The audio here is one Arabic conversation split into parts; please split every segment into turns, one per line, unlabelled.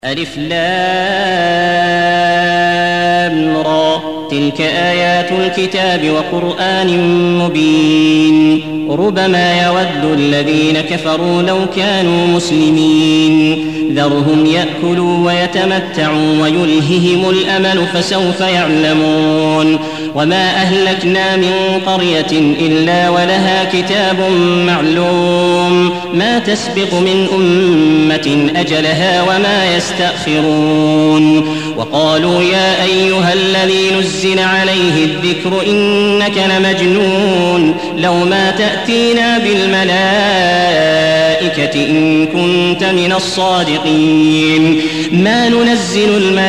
ألف لام را تلك آيات الكتاب وقرآن مبين ربما يود الذين كفروا لو كانوا مسلمين ذرهم يأكلوا ويتمتعوا ويلههم الأمل فسوف يعلمون وما أهلكنا من قرية إلا ولها كتاب معلوم ما تسبق من أمة أجلها وما يستأخرون وقالوا يا أيها الذي نزل عليه الذكر إنك لمجنون لو ما تأتينا بالملائكة إن كنت من الصادقين ما ننزل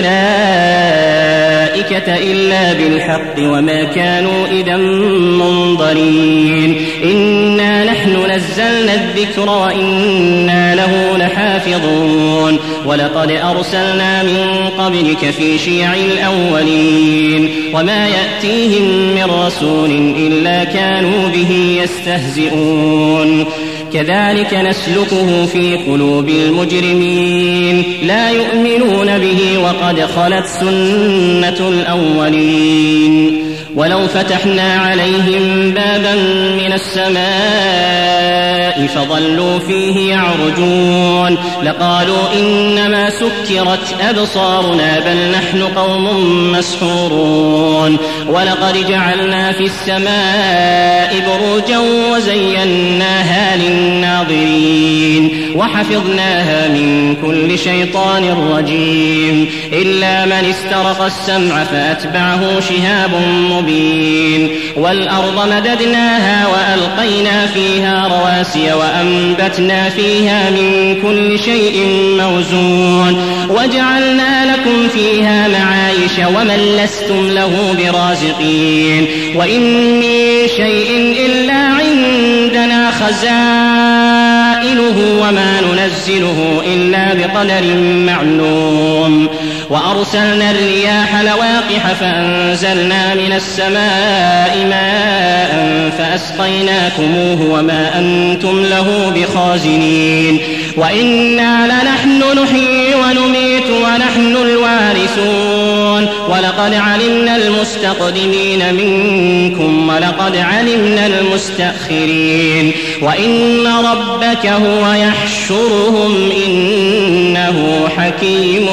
الملائكة إلا بالحق وما كانوا إذا منظرين إنا نحن نزلنا الذكر وإنا له لحافظون ولقد أرسلنا من قبلك في شيع الأولين وما يأتيهم من رسول إلا كانوا به يستهزئون كذلك نسلكه في قلوب المجرمين لا يؤمنون به وقد خلت سنة الأولين ولو فتحنا عليهم بابا من السماء فظلوا فيه يعرجون لقالوا إنما سكرت أبصارنا بل نحن قوم مسحورون ولقد جعلنا في السماء بروجا وزيناها للناظرين وحفظناها من كل شيطان رجيم إلا من استرق السمع فأتبعه شهاب مبين والأرض مددناها وألقينا فيها رواسي وأنبتنا فيها من كل شيء موزون وجعلنا لكم فيها معايش ومن لستم له برازقين وإن من شيء إلا عندنا خزائنه وما ننزله إلا بقدر معلوم وأرسلنا الرياح لواقح فأنزلنا من السماء ماء فأسقيناكموه وما أنتم له بخازنين وإنا لنحن نحيي ونميت ونحن الوارثون ولقد علمنا المستقدمين منكم ولقد علمنا المستأخرين وإن ربك هو يحشرهم إنه حكيم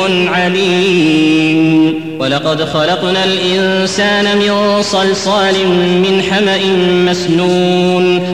عليم ولقد خلقنا الإنسان من صلصال من حمأ مسنون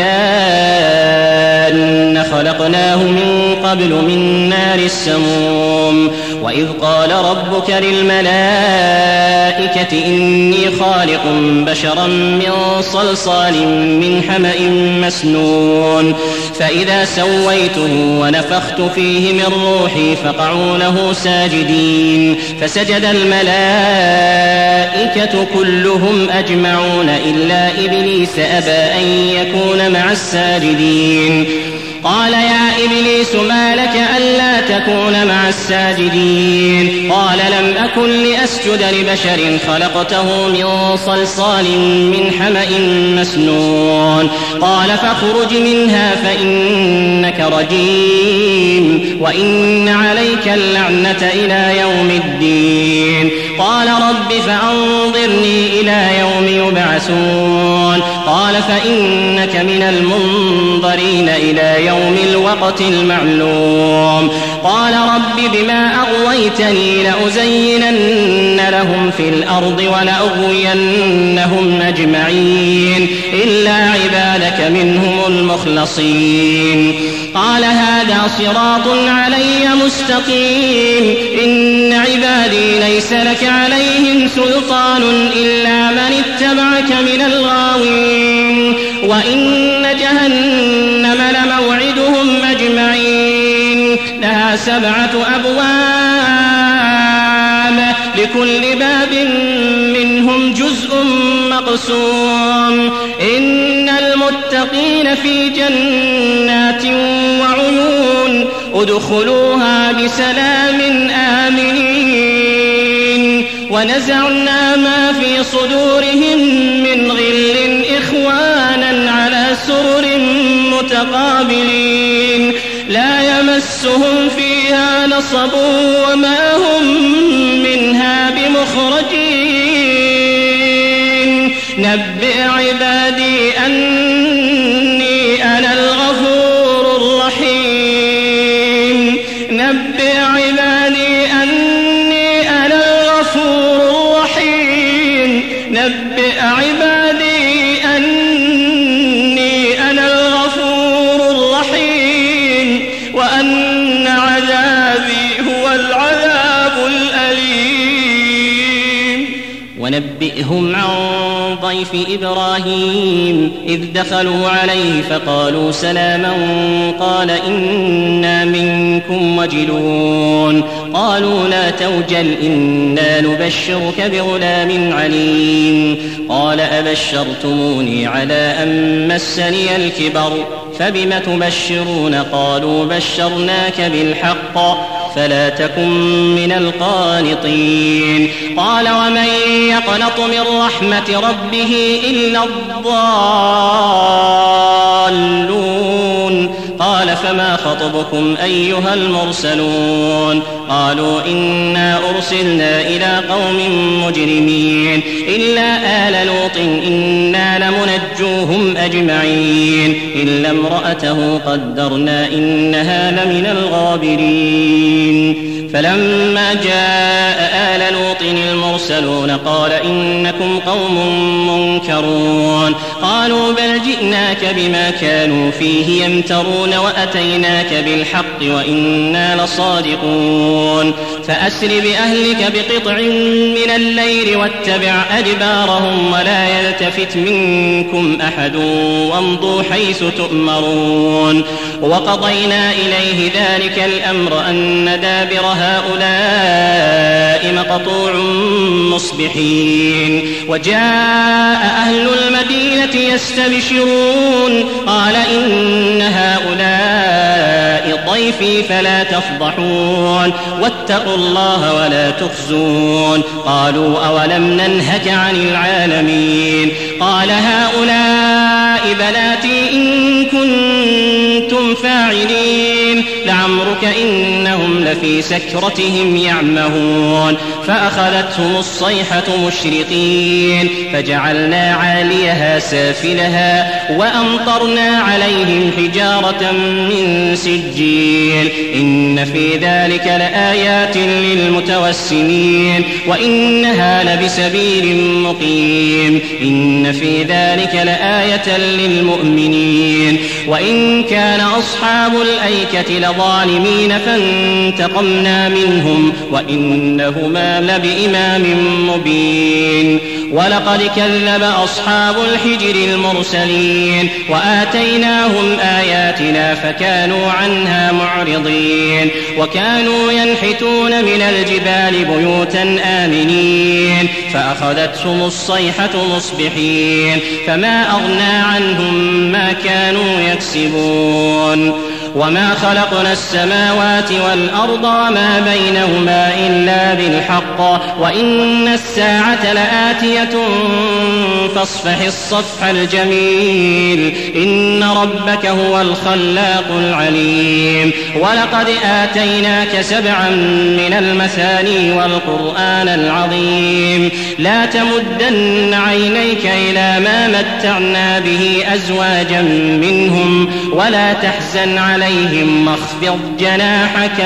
والجان خلقناه من قبل من نار السموم وإذ قال ربك للملائكة إني خالق بشرا من صلصال من حمأ مسنون فإذا سويته ونفخت فيه من روحي فقعوا له ساجدين فسجد الملائكة كلهم أجمعون إلا إبليس أبى أن يكون مع الساجدين قال يا إبليس ما لك ألا تكون مع الساجدين قال لم أكن لأسجد لبشر خلقته من صلصال من حمأ مسنون قال فاخرج منها فإنك رجيم وإن عليك اللعنة إلى يوم الدين قال رب فأنظرني إلى يوم يبعثون قال فإنك من المنظرين إلى يوم الوقت المعلوم قال رب بما أغويتني لأزينن لهم في الأرض ولأغوينهم أجمعين إلا عبادك منهم المخلصين قال هذا صراط علي مستقيم إن عبادي ليس لك عليهم سلطان إلا من اتبعك من الغاوين وإن جهنم لموعدهم أجمعين لها 7 أبواب لكل باب منهم جزء مقسوم إن المتقين في جنات وعيون ادخلوها بسلام آمنين ونزعنا ما في صدورهم من غل إخوانا على سرر متقابلين لا يمسهم فيها فيها نصب وما هم منها بمخرجين نبئ عبادي أني أنا الغفور الرحيم نبئ عبادي أني أنا الغفور الرحيم نبئ عبادي أني أنا الغفور الرحيم وأن عذابي هو العذاب الأليم ونبئهم عن ضيف إبراهيم إذ دخلوا عليه فقالوا سلاما قال إنا منكم وجلون قالوا لا توجل إنا نبشرك بغلام عليم قال أبشرتموني على أن مسني الكبر فبم تبشرون قالوا بشرناك بالحق فلا تكن من القانطين قال ومن يقنط من رحمة ربه إلا الضالون قال فما خطبكم أيها المرسلون قالوا إنا أرسلنا إلى قوم مجرمين إلا آل لوط إنا لمنجوهم أجمعين إلا امرأته قدرنا إنها لمن الغابرين فلما جاء آل لوط المرسلون قال إنكم قوم منكرون قالوا بل جئناك بما كانوا فيه يمترون وأتيناك بالحق وإنا لصادقون فأسر بأهلك بقطع من الليل واتبع أدبارهم ولا يلتفت منكم أحد وامضوا حيث تؤمرون وقضينا إليه ذلك الأمر أن دابر هؤلاء مقطوع مصبحين وجاء أهل المدينة يستبشرون قال إن هؤلاء ضيفي فلا تفضحون واتقوا الله ولا تخزون قالوا أولم ننهك عن العالمين قال هؤلاء بناتي إن كنتم فاعلين لعمرك إنهم لفي سكرتهم يعمهون فأخذتهم الصيحة مشرقين فجعلنا عاليها سافلها وأمطرنا عليهم حجارة من سجيل إن في ذلك لآيات للمتوسمين وإنها لبسبيل مقيم إن في ذلك لآية للمؤمنين وإن كان أصحاب الأيكة لظالمين فانتقمنا منهم وإنهما لبإمام مبين ولقد كذب أصحاب الحجر المرسلين وآتيناهم آياتنا فكانوا عنها معرضين وكانوا ينحتون من الجبال بيوتا آمنين فأخذتهم الصيحة مصبحين فما أغنى عنهم ما كانوا يكسبون وما خلقنا السماوات والأرض وما بينهما إلا بالحق وإن الساعة لآتية فاصفح الصفح الجميل إن ربك هو الخلاق العليم ولقد آتيناك 7 من المثاني والقرآن العظيم لا تمدن عينيك إلى ما متعنا به أزواجا منهم ولا تحزن عليهم واخفض جناحك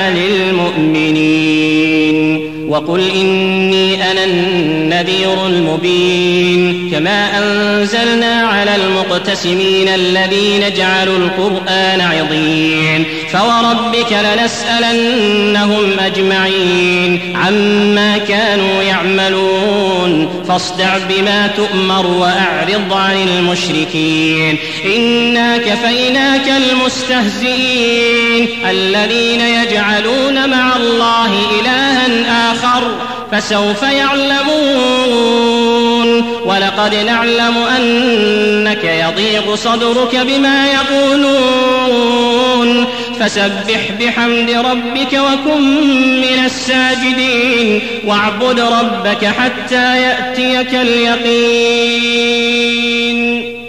للمؤمنين وقل إني أنا النذير المبين كما أنزلنا على المقتسمين الذين جعلوا القرآن عضين فوربك لنسألنهم أجمعين عما كانوا يعملون فاصدع بما تؤمر وأعرض عن المشركين إنا كفيناك المستهزئين الذين يجعلون مع الله إلها آخر فسوف يعلمون ولقد نعلم أنك يضيق صدرك بما يقولون فسبح بحمد ربك وكن من الساجدين واعبد ربك حتى يأتيك اليقين